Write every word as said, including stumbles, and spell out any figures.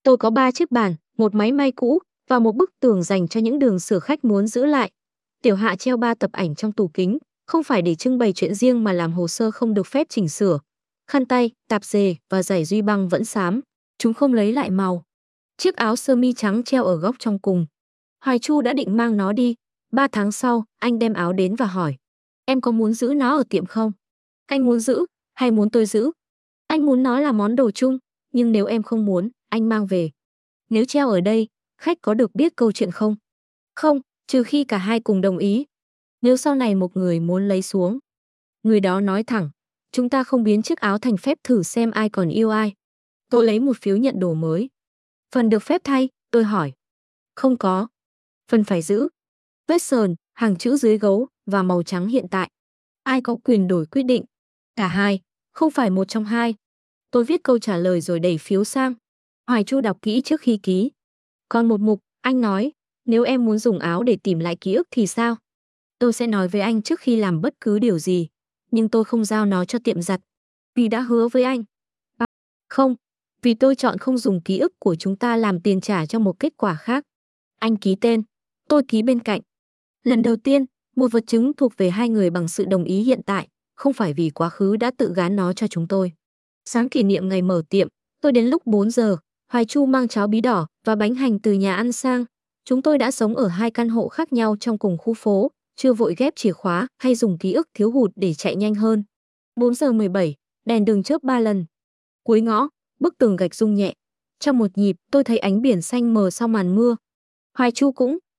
Tôi có ba chiếc bàn, một máy may cũ và một bức tường dành cho những đường sửa khách muốn giữ lại. Tiểu Hạ treo ba tập ảnh trong tủ kính, không phải để trưng bày chuyện riêng mà làm hồ sơ không được phép chỉnh sửa. Khăn tay, tạp dề và giày duy băng vẫn xám, chúng không lấy lại màu. Chiếc áo sơ mi trắng treo ở góc trong cùng. Hoài Chu đã định mang nó đi. Ba tháng sau, anh đem áo đến và hỏi: em có muốn giữ nó ở tiệm không? Anh muốn giữ, hay muốn tôi giữ? Anh muốn nó là món đồ chung, nhưng nếu em không muốn, anh mang về. Nếu treo ở đây, khách có được biết câu chuyện không? Không, trừ khi cả hai cùng đồng ý. Nếu sau này một người muốn lấy xuống, người đó nói thẳng: chúng ta không biến chiếc áo thành phép thử xem ai còn yêu ai. Tôi lấy một phiếu nhận đồ mới. Phần được phép thay, tôi hỏi. Không có. Phần phải giữ. Vết sờn, hàng chữ dưới gấu và màu trắng hiện tại. Ai có quyền đổi quyết định? Cả hai, không phải một trong hai. Tôi viết câu trả lời rồi đẩy phiếu sang. Hoài Chu đọc kỹ trước khi ký. Còn một mục, anh nói, nếu em muốn dùng áo để tìm lại ký ức thì sao? Tôi sẽ nói với anh trước khi làm bất cứ điều gì, nhưng tôi không giao nó cho tiệm giặt, vì đã hứa với anh. Không, vì tôi chọn không dùng ký ức của chúng ta làm tiền trả cho một kết quả khác. Anh ký tên, tôi ký bên cạnh. Lần đầu tiên, một vật chứng thuộc về hai người bằng sự đồng ý hiện tại, không phải vì quá khứ đã tự gán nó cho chúng tôi. Sáng kỷ niệm ngày mở tiệm, tôi đến lúc bốn giờ, Hoài Chu mang cháo bí đỏ và bánh hành từ nhà ăn sang. Chúng tôi đã sống ở hai căn hộ khác nhau trong cùng khu phố, chưa vội ghép chìa khóa hay dùng ký ức thiếu hụt để chạy nhanh hơn. bốn giờ mười bảy, đèn đường chớp ba lần. Cuối ngõ, bức tường gạch rung nhẹ. Trong một nhịp, tôi thấy ánh biển xanh mờ sau màn mưa. Hoài Chu cũng